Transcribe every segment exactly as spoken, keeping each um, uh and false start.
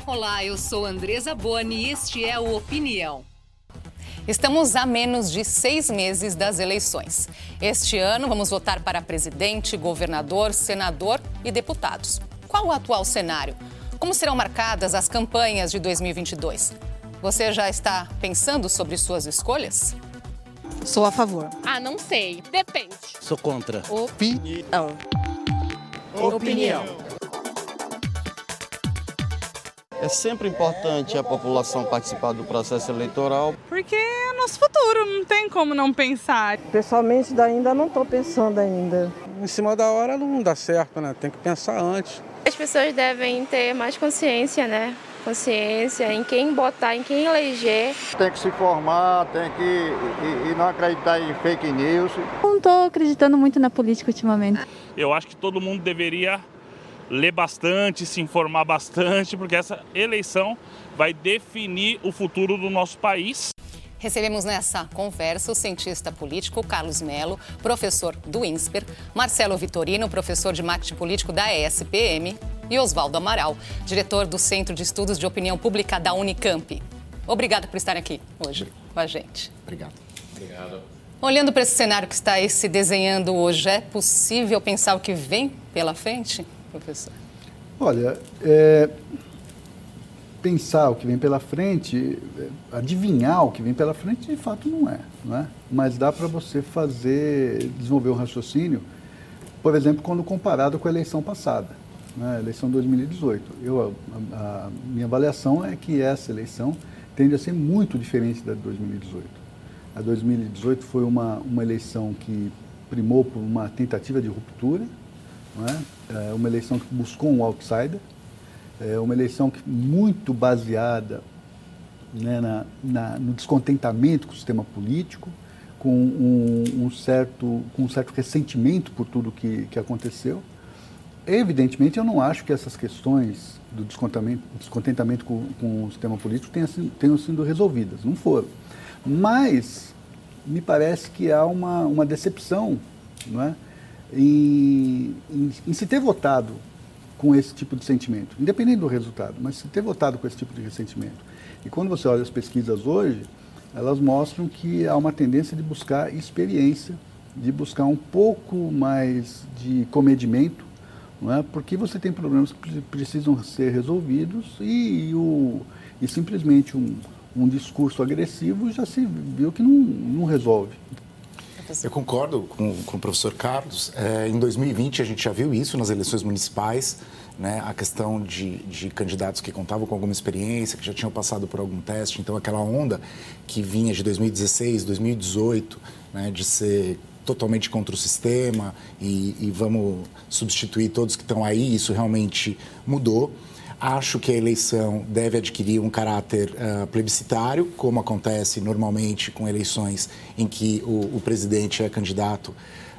Olá, eu sou Andresa Boni e este é o Opinião. Estamos a menos de seis meses das eleições. Este ano vamos votar para presidente, governador, senador e deputados. Qual o atual cenário? Como serão marcadas as campanhas de dois mil e vinte e dois? Você já está pensando sobre suas escolhas? Sou a favor. Ah, não sei. Depende. Sou contra. Opinião. Opinião. É sempre importante a população participar do processo eleitoral. Porque é nosso futuro, não tem como não pensar. Pessoalmente, ainda não estou pensando ainda. Em cima da hora não dá certo, né? Tem que pensar antes. As pessoas devem ter mais consciência, né? Consciência em quem botar, em quem eleger. Tem que se informar, tem que e, e não acreditar em fake news. Não estou acreditando muito na política ultimamente. Eu acho que todo mundo deveria ler bastante, se informar bastante, porque essa eleição vai definir o futuro do nosso país. Recebemos nessa conversa o cientista político Carlos Melo, professor do INSPER, Marcelo Vitorino, professor de marketing político da E S P M, e Oswaldo Amaral, diretor do Centro de Estudos de Opinião Pública da Unicamp. Obrigada por estarem aqui hoje com a gente. Obrigado. Obrigado. Olhando para esse cenário que está aí se desenhando hoje, é possível pensar o que vem pela frente, professor? Olha, é... pensar o que vem pela frente, adivinhar o que vem pela frente, de fato não é, não é? Mas dá para você fazer, desenvolver um raciocínio, por exemplo, quando comparado com a eleição passada, né? A eleição de dois mil e dezoito. Eu, a, a minha avaliação é que essa eleição tende a ser muito diferente da de dois mil e dezoito. A dois mil e dezoito foi uma, uma eleição que primou por uma tentativa de ruptura, não é? É uma eleição que buscou um outsider. É uma eleição que, muito baseada, né, na, na, no descontentamento com o sistema político, com um, um, certo, com um certo ressentimento por tudo que, que aconteceu. Evidentemente, eu não acho que essas questões do descontentamento, descontentamento com, com o sistema político tenham, tenham sido resolvidas, não foram. Mas me parece que há uma, uma decepção, não é? em, em, em se ter votado com esse tipo de sentimento, independente do resultado, mas se ter votado com esse tipo de ressentimento. E quando você olha as pesquisas hoje, elas mostram que há uma tendência de buscar experiência, de buscar um pouco mais de comedimento, não é? Porque você tem problemas que precisam ser resolvidos e, e, o, e simplesmente um, um discurso agressivo já se viu que não, não resolve. Eu concordo com, com o professor Carlos. É, em dois mil e vinte, a gente já viu isso nas eleições municipais, né? A questão de, de candidatos que contavam com alguma experiência, que já tinham passado por algum teste. Então, aquela onda que vinha de dois mil e dezesseis, dois mil e dezoito, né? De ser totalmente contra o sistema e, e vamos substituir todos que estão aí, isso realmente mudou. Acho que a eleição deve adquirir um caráter uh, plebiscitário, como acontece normalmente com eleições em que o, o presidente é candidato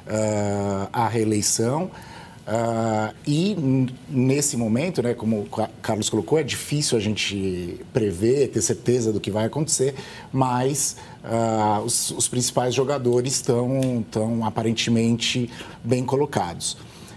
uh, à reeleição. Uh, e nesse momento, né, como o Carlos colocou, é difícil a gente prever, ter certeza do que vai acontecer, mas uh, os, os principais jogadores estão, estão aparentemente bem colocados.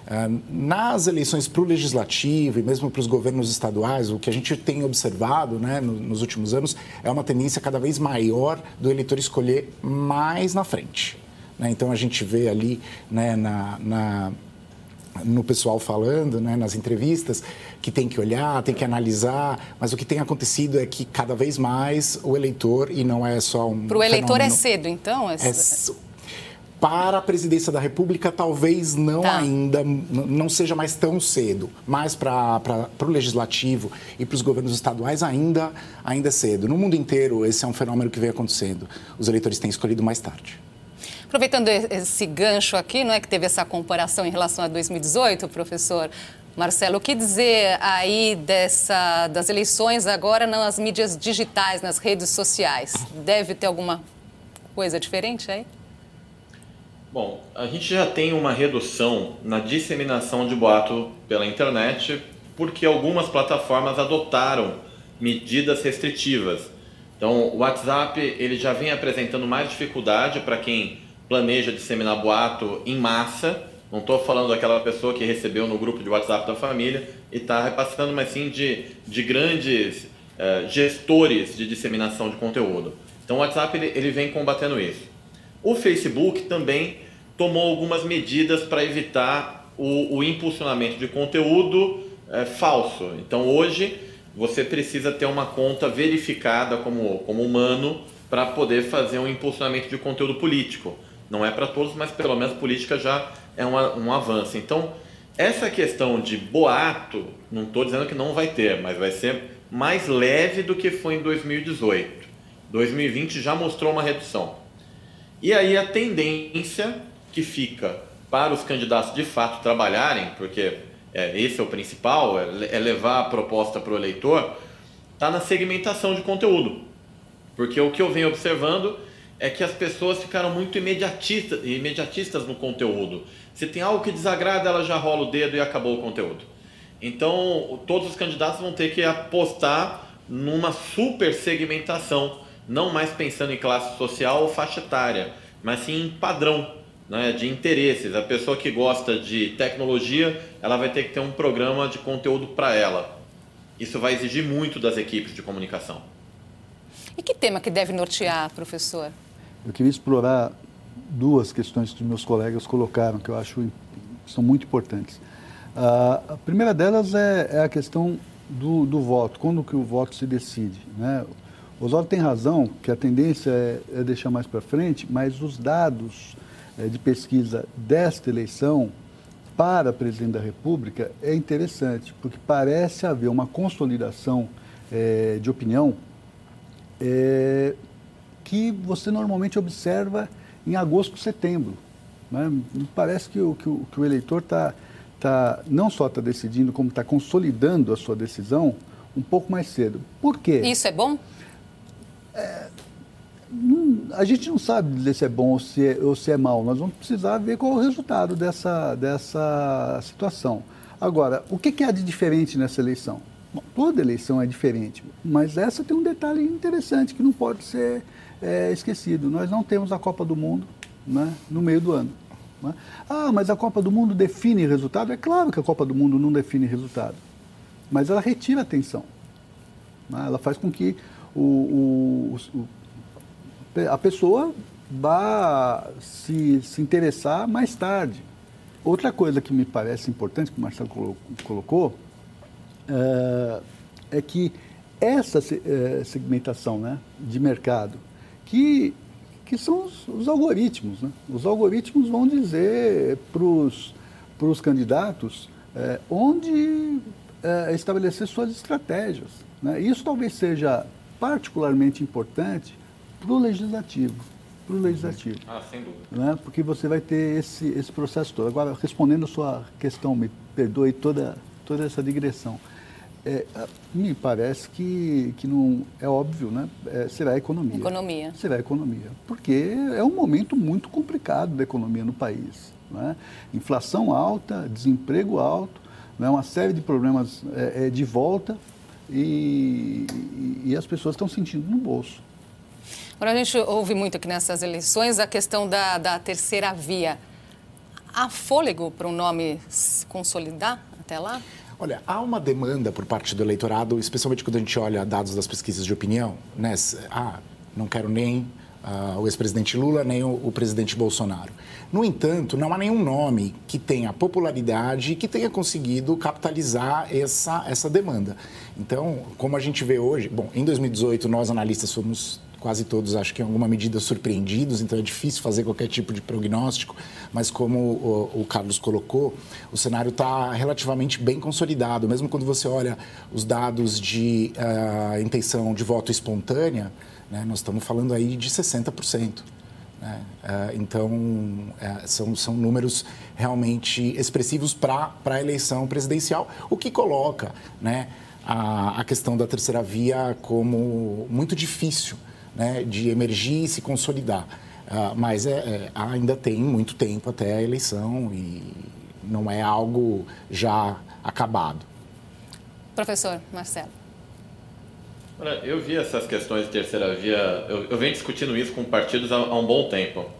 Nas eleições para o legislativo e mesmo para os governos estaduais, o que a gente tem observado, né, nos últimos anos é uma tendência cada vez maior do eleitor escolher mais na frente, né? Então, a gente vê ali, né, na, na, no pessoal falando, né, nas entrevistas, que tem que olhar, tem que analisar, mas o que tem acontecido é que cada vez mais o eleitor, e não é só um Para o eleitor fenômeno, é cedo, então? É... é Para a presidência da República, talvez não tá. ainda, não seja mais tão cedo. Mas para o legislativo e para os governos estaduais, ainda, ainda é cedo. No mundo inteiro, esse é um fenômeno que vem acontecendo. Os eleitores têm escolhido mais tarde. Aproveitando esse gancho aqui, não é que teve essa comparação em relação a dois mil e dezoito, professor Marcelo, o que dizer aí dessa, das eleições agora nas mídias digitais, nas redes sociais? Deve ter alguma coisa diferente aí? Bom, a gente já tem uma redução na disseminação de boato pela internet porque algumas plataformas adotaram medidas restritivas. Então, o WhatsApp ele já vem apresentando mais dificuldade para quem planeja disseminar boato em massa, Não estou falando daquela pessoa que recebeu no grupo de WhatsApp da família e está repassando, mas sim de, de grandes uh, gestores de disseminação de conteúdo. Então o WhatsApp ele, ele vem combatendo isso. O Facebook também tomou algumas medidas para evitar o, o impulsionamento de conteúdo uh, falso. Então hoje você precisa ter uma conta verificada como, como humano para poder fazer um impulsionamento de conteúdo político. Não é para todos, mas pelo menos política já é um, um avanço. Então, essa questão de boato, não estou dizendo que não vai ter, mas vai ser mais leve do que foi em dois mil e dezoito. dois mil e vinte já mostrou uma redução. E aí a tendência que fica para os candidatos de fato trabalharem, porque é, esse é o principal, é, é levar a proposta para o eleitor, está na segmentação de conteúdo. Porque o que eu venho observando é que as pessoas ficaram muito imediatistas, imediatistas no conteúdo. Se tem algo que desagrada, ela já rola o dedo e acabou o conteúdo. Então, todos os candidatos vão ter que apostar numa super segmentação, não mais pensando em classe social ou faixa etária, mas sim em padrão, né, de interesses. A pessoa que gosta de tecnologia, ela vai ter que ter um programa de conteúdo para ela. Isso vai exigir muito das equipes de comunicação. E que tema que deve nortear, professor? Eu queria explorar duas questões que meus colegas colocaram, que eu acho que são muito importantes. Uh, a primeira delas é, é a questão do, do voto, quando que o voto se decide, né? O Oswaldo tem razão que a tendência é, é deixar mais para frente, mas os dados é, de pesquisa desta eleição para presidente da República é interessante, porque parece haver uma consolidação é, de opinião é, que você normalmente observa em agosto, setembro. Né? Me parece que o, que o, que o eleitor está, tá, não só está decidindo, como está consolidando a sua decisão um pouco mais cedo. Por quê? Isso é bom? É, a gente não sabe dizer se é bom ou se é, ou se é mal. Nós vamos precisar ver qual é o resultado dessa, dessa situação. Agora, o que, que há de diferente nessa eleição? Bom, toda eleição é diferente, mas essa tem um detalhe interessante que não pode ser é, esquecido. Nós não temos a Copa do Mundo, né, no meio do ano. Né? Ah, mas a Copa do Mundo define resultado? É claro que a Copa do Mundo não define resultado, mas ela retira a atenção. Né? Ela faz com que o, o, o, a pessoa vá se, se interessar mais tarde. Outra coisa que me parece importante, que o Marcelo colocou, é, é que essa segmentação, né, de mercado, que, que são os, os algoritmos, né? Os algoritmos vão dizer para os candidatos é, onde é, estabelecer suas estratégias. Né? Isso talvez seja particularmente importante para o legislativo. Para o legislativo. Ah, sem dúvida. Né? Porque você vai ter esse, esse processo todo. Agora, respondendo a sua questão, me perdoe toda, toda essa digressão. É, me parece que, que não é óbvio, né? É, será a economia. Economia. Será a economia. Porque é um momento muito complicado da economia no país. Né? Inflação alta, desemprego alto, né? Uma série de problemas é, é, de volta e, e, e as pessoas estão sentindo no bolso. Agora, a gente ouve muito aqui nessas eleições a questão da, da terceira via. Há fôlego para um nome se consolidar até lá? Olha, há uma demanda por parte do eleitorado, especialmente quando a gente olha dados das pesquisas de opinião, né? Ah, não quero nem uh, o ex-presidente Lula, nem o, o presidente Bolsonaro. No entanto, não há nenhum nome que tenha popularidade e que tenha conseguido capitalizar essa, essa demanda. Então, como a gente vê hoje, bom, em dois mil e dezoito nós analistas fomos quase todos, acho que em alguma medida, surpreendidos, então é difícil fazer qualquer tipo de prognóstico, mas como o, o Carlos colocou, o cenário está relativamente bem consolidado, mesmo quando você olha os dados de uh, intenção de voto espontânea, né, nós estamos falando aí de sessenta por cento. Né? Uh, então, uh, são, são números realmente expressivos para a eleição presidencial, o que coloca, né, a, a questão da terceira via como muito difícil, né, de emergir e se consolidar. Uh, mas é, é, ainda tem muito tempo até a eleição e não é algo já acabado. Professor Marcelo. Olha, eu vi essas questões de terceira via, eu, eu venho discutindo isso com partidos há, há um bom tempo.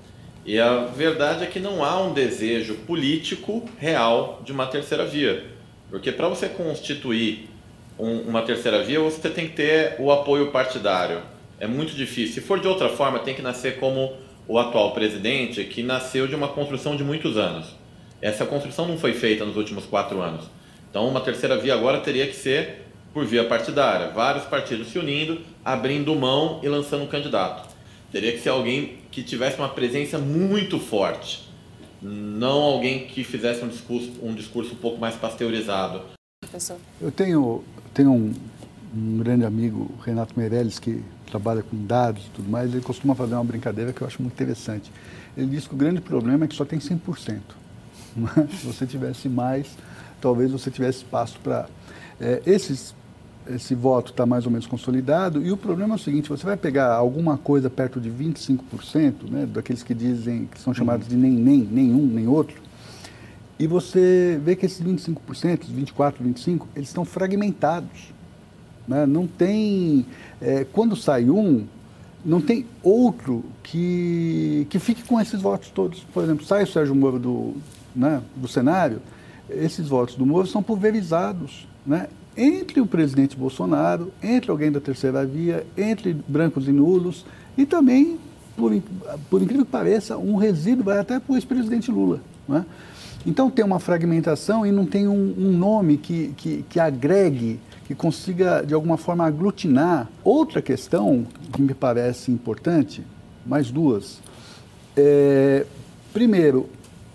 E a verdade é que não há um desejo político real de uma terceira via. Porque para você constituir um, uma terceira via, você tem que ter o apoio partidário. É muito difícil. Se for de outra forma, tem que nascer como o atual presidente, que nasceu de uma construção de muitos anos. Essa construção não foi feita nos últimos quatro anos. Então, uma terceira via agora teria que ser por via partidária. Vários partidos se unindo, abrindo mão e lançando um candidato. Teria que ser alguém que tivesse uma presença muito forte. Não alguém que fizesse um discurso, um discurso um pouco mais pasteurizado. Eu tenho, tenho um, um grande amigo, Renato Meirelles, que trabalha com dados e tudo mais. Ele costuma fazer uma brincadeira que eu acho muito interessante. Ele diz que o grande problema é que só tem cem por cento. Se você tivesse mais, talvez você tivesse espaço para... É, esses, esse voto está mais ou menos consolidado, e o problema é o seguinte: você vai pegar alguma coisa perto de vinte e cinco por cento, né, daqueles que dizem, que são chamados de nem, nem, nenhum, nem outro, e você vê que esses vinte e cinco por cento, vinte e quatro por cento, vinte e cinco por cento, eles estão fragmentados. Né? Não tem... É, quando sai um, não tem outro que, que fique com esses votos todos. Por exemplo, sai o Sérgio Moro do, né, do cenário, esses votos do Moro são pulverizados, né, entre o presidente Bolsonaro, entre alguém da terceira via, entre brancos e nulos, e também, por, por incrível que pareça, um resíduo vai até para o ex-presidente Lula. Né? Então tem uma fragmentação e não tem um, um nome que, que, que agregue, que consiga, de alguma forma, aglutinar. Outra questão que me parece importante, mais duas. É, primeiro,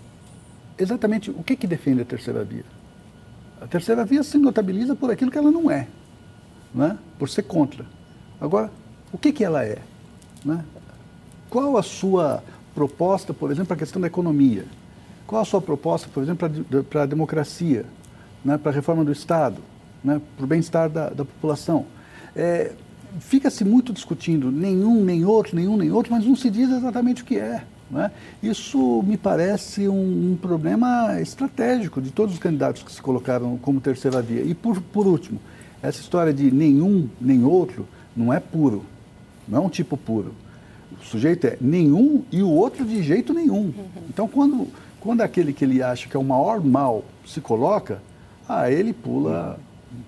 exatamente o que, que defende a terceira via? A terceira via se notabiliza por aquilo que ela não é, né? Por ser contra. Agora, o que, que ela é? Né? Qual a sua proposta, por exemplo, para a questão da economia? Qual a sua proposta, por exemplo, para a democracia, né? Para a reforma do Estado, né? Para o bem-estar da, da população? É, fica-se muito discutindo nenhum, nem outro, nenhum, nem outro, mas não se diz exatamente o que é. Né? Isso me parece um, um problema estratégico de todos os candidatos que se colocaram como terceira via. E, por, por último, essa história de nenhum, nem outro, não é puro, não é um tipo puro. O sujeito é nenhum e o outro de jeito nenhum. Então, quando, quando aquele que ele acha que é o maior mal se coloca, ah, ele pula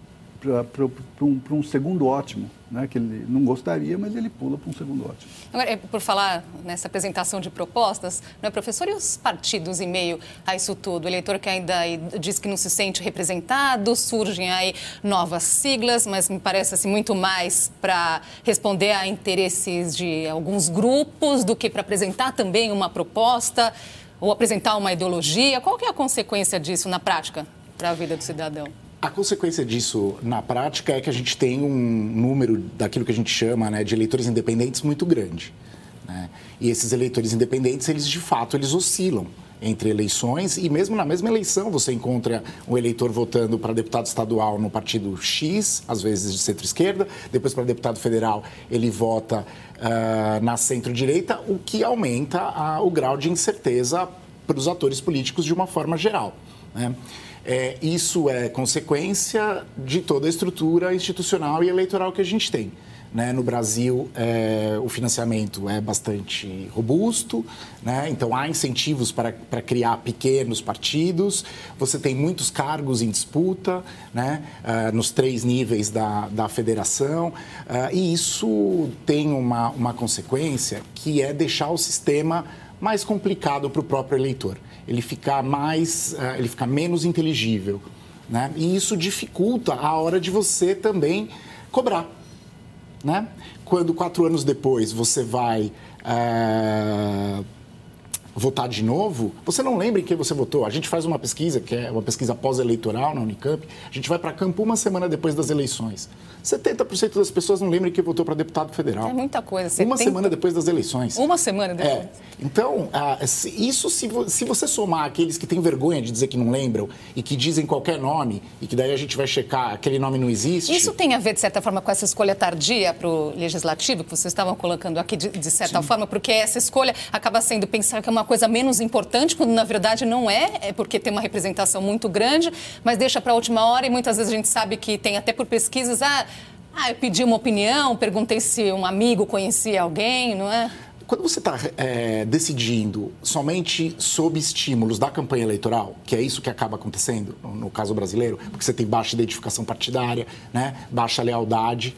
para um, um segundo ótimo, né, que ele não gostaria, mas ele pula para um segundo ótimo. Agora, por falar nessa apresentação de propostas, não é, professor, e os partidos em meio a isso tudo? O eleitor que ainda diz que não se sente representado, surgem aí novas siglas, mas me parece assim, muito mais para responder a interesses de alguns grupos do que para apresentar também uma proposta ou apresentar uma ideologia. Qual que é a consequência disso na prática para a vida do cidadão? A consequência disso, na prática, é que a gente tem um número daquilo que a gente chama, né, de eleitores independentes muito grande. Né? E esses eleitores independentes, eles de fato, eles oscilam entre eleições e mesmo na mesma eleição você encontra um eleitor votando para deputado estadual no partido X, às vezes de centro-esquerda, depois para deputado federal ele vota uh, na centro-direita, o que aumenta a, o grau de incerteza para os atores políticos de uma forma geral. Né? É, isso é consequência de toda a estrutura institucional e eleitoral que a gente tem. Né? No Brasil, é, o financiamento é bastante robusto, né? Então há incentivos para, para criar pequenos partidos, você tem muitos cargos em disputa, né? uh, nos três níveis da, da federação, uh, e isso tem uma, uma consequência que é deixar o sistema mais complicado para o próprio eleitor. Ele fica mais, uh, ele fica menos inteligível, né? E isso dificulta a hora de você também cobrar, né? Quando quatro anos depois você vai uh, votar de novo, você não lembra em quem você votou. A gente faz uma pesquisa, que é uma pesquisa pós-eleitoral na Unicamp, a gente vai para campo uma semana depois das eleições. setenta por cento das pessoas não lembram quem votou para deputado federal. É muita coisa. Uma setenta... semana depois das eleições. Uma semana depois. É. Então, uh, isso se, vo- se você somar aqueles que têm vergonha de dizer que não lembram e que dizem qualquer nome e que daí a gente vai checar, aquele nome não existe... Isso tem a ver, de certa forma, com essa escolha tardia para o legislativo, que vocês estavam colocando aqui, de, de certa Sim. forma, porque essa escolha acaba sendo pensar que é uma coisa menos importante, quando na verdade não é, é porque tem uma representação muito grande, mas deixa para a última hora e muitas vezes a gente sabe que tem até por pesquisas... Ah, Ah, eu pedi uma opinião, perguntei se um amigo conhecia alguém, não é? quando você está é, decidindo somente sob estímulos da campanha eleitoral, que é isso que acaba acontecendo no, no caso brasileiro, porque você tem baixa identificação partidária, né, baixa lealdade,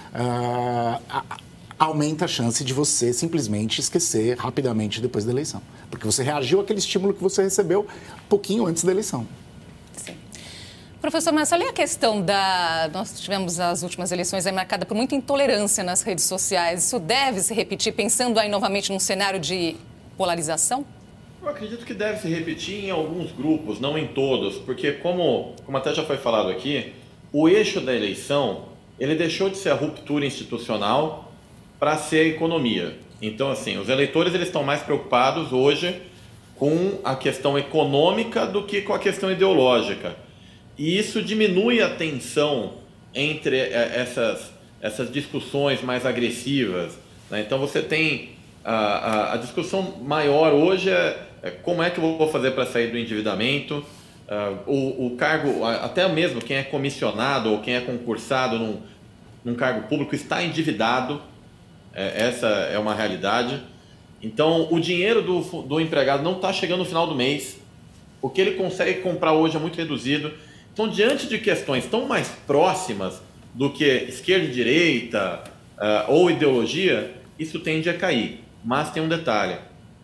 uh, a, aumenta a chance de você simplesmente esquecer rapidamente depois da eleição. Porque você reagiu àquele estímulo que você recebeu um pouquinho antes da eleição. Sim. Professor Marcelo, e a questão da... Nós tivemos as últimas eleições aí marcada por muita intolerância nas redes sociais. Isso deve se repetir, pensando aí novamente num cenário de polarização? Eu acredito que deve se repetir em alguns grupos, não em todos, porque como, como até já foi falado aqui, o eixo da eleição, ele deixou de ser a ruptura institucional para ser a economia. Então, assim, os eleitores eles estão mais preocupados hoje com a questão econômica do que com a questão ideológica. E isso diminui a tensão entre essas, essas discussões mais agressivas, né? Então, você tem a, a, a discussão maior hoje é, é como é que eu vou fazer para sair do endividamento. Uh, o, o cargo, até mesmo quem é comissionado ou quem é concursado num, num cargo público está endividado. É, essa é uma realidade. Então, o dinheiro do, do empregado não está chegando no final do mês. O que ele consegue comprar hoje é muito reduzido. Então, diante de questões tão mais próximas do que esquerda e direita uh, ou ideologia, isso tende a cair. Mas tem um detalhe.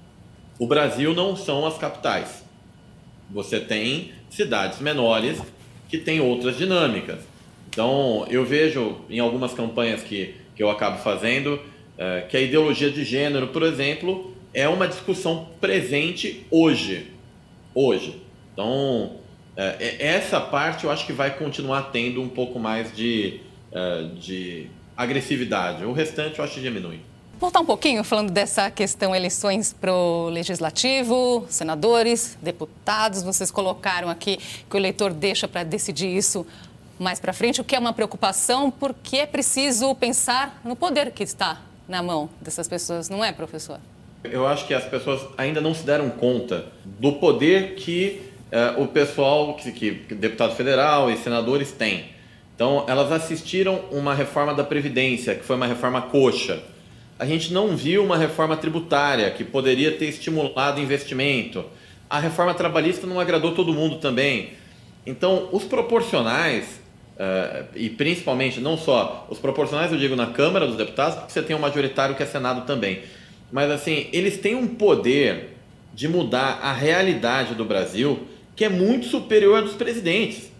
O Brasil não são as capitais. Você tem cidades menores que têm outras dinâmicas. Então, eu vejo em algumas campanhas que, que eu acabo fazendo, é, que a ideologia de gênero, por exemplo, é uma discussão presente hoje. Hoje. Então, é, essa parte eu acho que vai continuar tendo um pouco mais de, é, de agressividade. O restante eu acho que diminui. Voltar um pouquinho, falando dessa questão eleições para o legislativo, senadores, deputados. Vocês colocaram aqui que o eleitor deixa para decidir isso mais para frente, o que é uma preocupação, porque é preciso pensar no poder que está na mão dessas pessoas, não é, professor? Eu acho que as pessoas ainda não se deram conta do poder que eh, o pessoal, que, que deputado federal e senadores têm. Então, elas assistiram uma reforma da Previdência, que foi uma reforma coxa. A gente não viu uma reforma tributária que poderia ter estimulado investimento. A reforma trabalhista não agradou todo mundo também. Então, os proporcionais, uh, e principalmente, não só os proporcionais, eu digo na Câmara dos Deputados, porque você tem um majoritário que é Senado também. Mas, assim, eles têm um poder de mudar a realidade do Brasil que é muito superior à dos presidentes.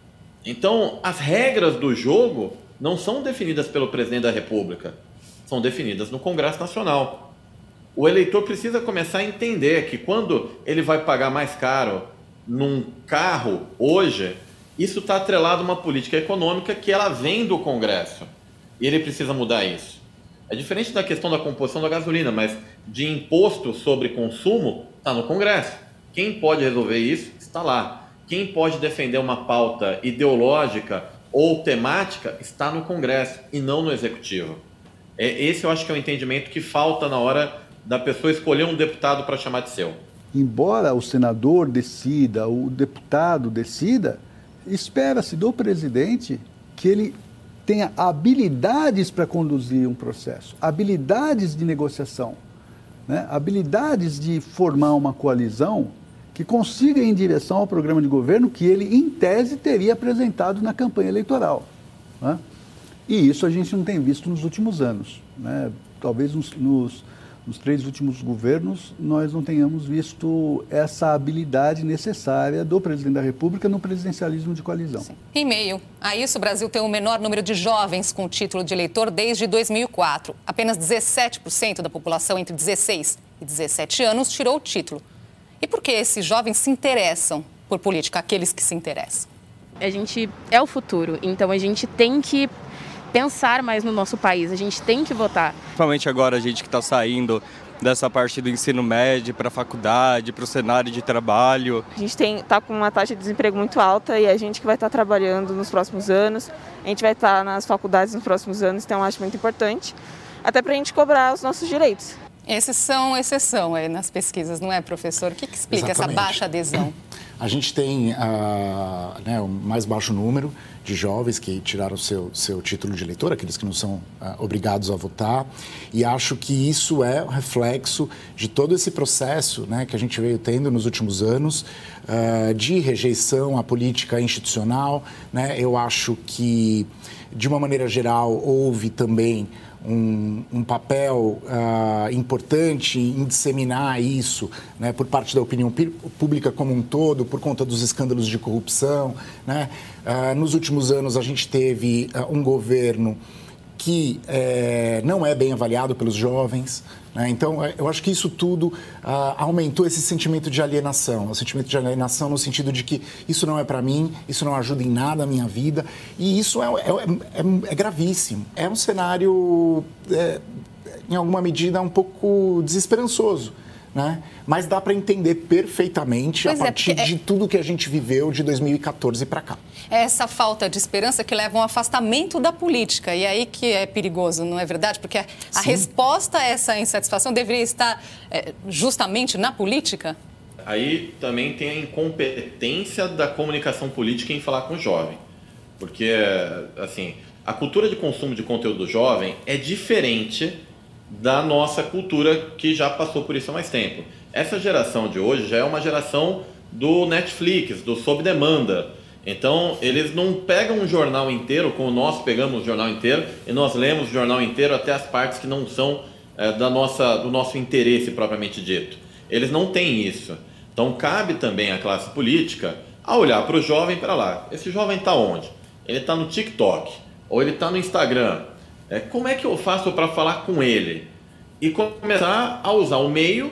Então, as regras do jogo não são definidas pelo presidente da República. São definidas no Congresso Nacional. O eleitor precisa começar a entender que quando ele vai pagar mais caro num carro hoje, isso está atrelado a uma política econômica que ela vem do Congresso. E ele precisa mudar isso. É diferente da questão da composição da gasolina, mas de imposto sobre consumo está no Congresso. Quem pode resolver isso está lá. Quem pode defender uma pauta ideológica ou temática está no Congresso e não no Executivo. Esse eu acho que é o entendimento que falta na hora da pessoa escolher um deputado para chamar de seu. Embora o senador decida, o deputado decida, espera-se do presidente que ele tenha habilidades para conduzir um processo, habilidades de negociação, né? Habilidades de formar uma coalizão que consiga ir em direção ao programa de governo que ele, em tese, teria apresentado na campanha eleitoral, né? E isso a gente não tem visto nos últimos anos, né? Talvez nos, nos, nos três últimos governos nós não tenhamos visto essa habilidade necessária do presidente da República no presidencialismo de coalizão. Sim. Em meio a isso, o Brasil tem o menor número de jovens com título de eleitor desde dois mil e quatro. Apenas dezessete por cento da população entre dezesseis e dezessete anos tirou o título. E por que esses jovens se interessam por política, aqueles que se interessam? A gente é o futuro, então a gente tem que pensar mais no nosso país, a gente tem que votar. Principalmente agora a gente que está saindo dessa parte do ensino médio para a faculdade, para o cenário de trabalho. A gente está com uma taxa de desemprego muito alta e a gente que vai estar tá trabalhando nos próximos anos, a gente vai estar tá nas faculdades nos próximos anos, então eu acho muito importante, até para a gente cobrar os nossos direitos. Esses são exceção aí nas pesquisas, não é, professor? O que, que explica Exatamente. essa baixa adesão? A gente tem uh, né, o mais baixo número de jovens que tiraram seu, seu título de eleitor, aqueles que não são uh, obrigados a votar, e acho que isso é um reflexo de todo esse processo, né, que a gente veio tendo nos últimos anos uh, de rejeição à política institucional, né? Eu acho que, de uma maneira geral, houve também Um, um papel uh, importante em disseminar isso, né, por parte da opinião pública como um todo, por conta dos escândalos de corrupção, né? Uh, nos últimos anos, a gente teve uh, um governo que eh, não é bem avaliado pelos jovens, né? Então, eu acho que isso tudo uh, aumentou esse sentimento de alienação, o sentimento de alienação no sentido de que isso não é para mim, isso não ajuda em nada a minha vida, e isso é, é, é, é gravíssimo. É um cenário, é, em alguma medida, um pouco desesperançoso, né? Mas dá para entender perfeitamente pois a partir é, de tudo que a gente viveu de dois mil e quatorze para cá. É essa falta de esperança que leva a um afastamento da política, e aí que é perigoso, não é verdade? Porque a Sim. resposta a essa insatisfação deveria estar é, justamente na política? Aí também tem a incompetência da comunicação política em falar com o jovem. Porque, assim, a cultura de consumo de conteúdo jovem é diferente da nossa cultura que já passou por isso há mais tempo. Essa geração de hoje já é uma geração do Netflix, do sob demanda. Então, eles não pegam um jornal inteiro, como nós pegamos o jornal inteiro, e nós lemos o jornal inteiro até as partes que não são é, da nossa, do nosso interesse propriamente dito. Eles não têm isso. Então, cabe também à classe política a olhar para o jovem, para lá. Esse jovem está onde? Ele está no TikTok, ou ele está no Instagram. É, como é que eu faço para falar com ele? E começar a usar o meio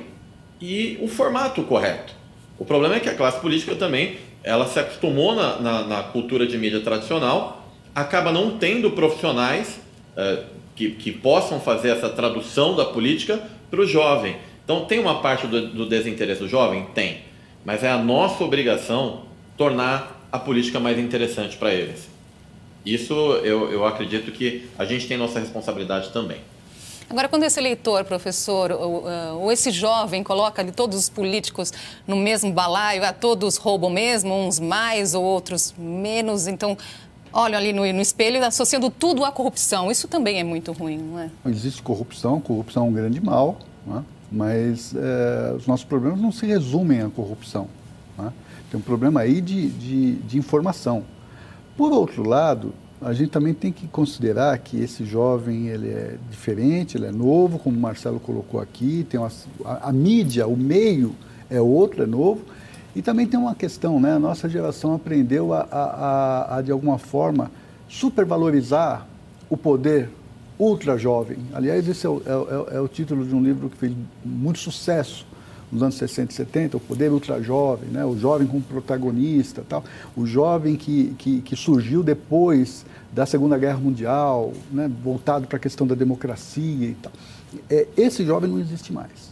e o formato correto. O problema é que a classe política também, ela se acostumou na, na, na cultura de mídia tradicional, acaba não tendo profissionais é, que, que possam fazer essa tradução da política para o jovem. Então, tem uma parte do, do desinteresse do jovem? Tem. Mas é a nossa obrigação tornar a política mais interessante para eles. Isso eu, eu acredito que a gente tem nossa responsabilidade também. Agora, quando esse eleitor, professor, ou, ou esse jovem coloca ali todos os políticos no mesmo balaio, ah, todos roubam mesmo, uns mais ou outros menos, então olham ali no, no espelho associando tudo à corrupção. Isso também é muito ruim, não é? Existe corrupção, corrupção é um grande mal, não é? Mas é, os nossos problemas não se resumem à corrupção, não é? Tem um problema aí de, de, de informação. Por outro lado, a gente também tem que considerar que esse jovem ele é diferente, ele é novo, como o Marcelo colocou aqui, tem uma, a, a mídia, o meio é outro, é novo, e também tem uma questão, né? A nossa geração aprendeu a, a, a, a de alguma forma, supervalorizar o poder ultra jovem. Aliás, esse é o, é, é o título de um livro que fez muito sucesso nos anos sessenta e setenta, o poder ultra jovem, né? O jovem como protagonista, tal. O jovem que, que, que surgiu depois da Segunda Guerra Mundial, né? Voltado para a questão da democracia e tal. É, esse jovem não existe mais.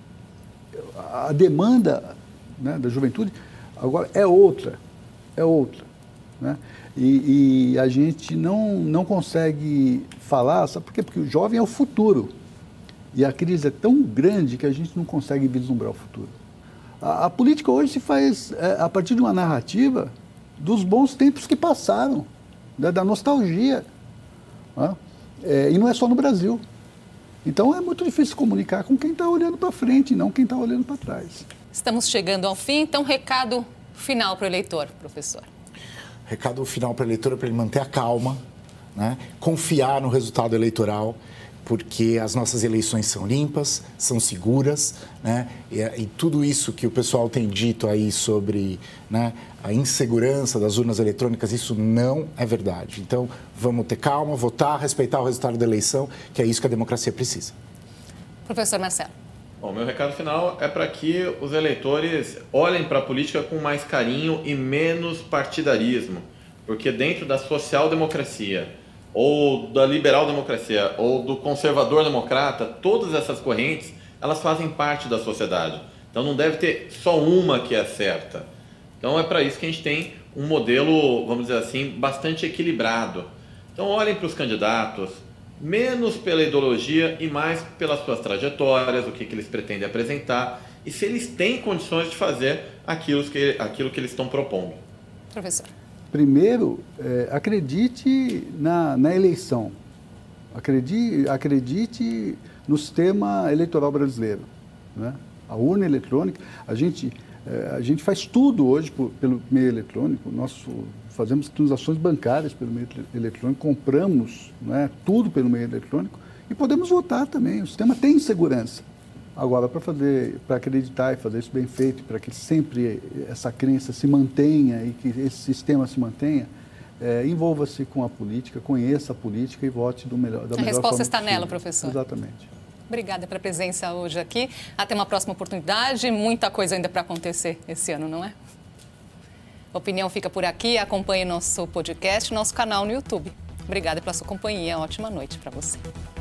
A demanda, né, da juventude agora é outra, é outra, né? E, e a gente não, não consegue falar, sabe por quê? Porque o jovem é o futuro. E a crise é tão grande que a gente não consegue vislumbrar o futuro. A, a política hoje se faz é, a partir de uma narrativa dos bons tempos que passaram, da, da nostalgia. Né? É, e não é só no Brasil. Então é muito difícil comunicar com quem está olhando para frente, não quem está olhando para trás. Estamos chegando ao fim, então recado final para o eleitor, professor. Recado final para o eleitor é para ele manter a calma, né? Confiar no resultado eleitoral, porque as nossas eleições são limpas, são seguras, né? E, e tudo isso que o pessoal tem dito aí sobre, né, a insegurança das urnas eletrônicas, isso não é verdade. Então, vamos ter calma, votar, respeitar o resultado da eleição, que é isso que a democracia precisa. Professor Marcelo. Bom, meu recado final é para que os eleitores olhem para a política com mais carinho e menos partidarismo, porque dentro da social-democracia, ou da liberal-democracia, ou do conservador-democrata, todas essas correntes, elas fazem parte da sociedade. Então não deve ter só uma que é certa. Então é para isso que a gente tem um modelo, vamos dizer assim, bastante equilibrado. Então olhem para os candidatos, menos pela ideologia e mais pelas suas trajetórias, o que, que eles pretendem apresentar e se eles têm condições de fazer aquilo que, aquilo que eles estão propondo. Professor. Primeiro, é, acredite na, na eleição, acredite, acredite no sistema eleitoral brasileiro, né? A urna eletrônica, a gente, é, a gente faz tudo hoje por, pelo meio eletrônico, nós fazemos transações bancárias pelo meio eletrônico, compramos, né, tudo pelo meio eletrônico e podemos votar também, o sistema tem segurança. Agora, para fazer, para acreditar e fazer isso bem feito, para que sempre essa crença se mantenha e que esse sistema se mantenha, é, envolva-se com a política, conheça a política e vote do melhor, da melhor forma possível. A resposta está nela, professor. Exatamente. Obrigada pela presença hoje aqui. Até uma próxima oportunidade. Muita coisa ainda para acontecer esse ano, não é? A Opinião fica por aqui. Acompanhe nosso podcast, nosso canal no YouTube. Obrigada pela sua companhia. Ótima noite para você.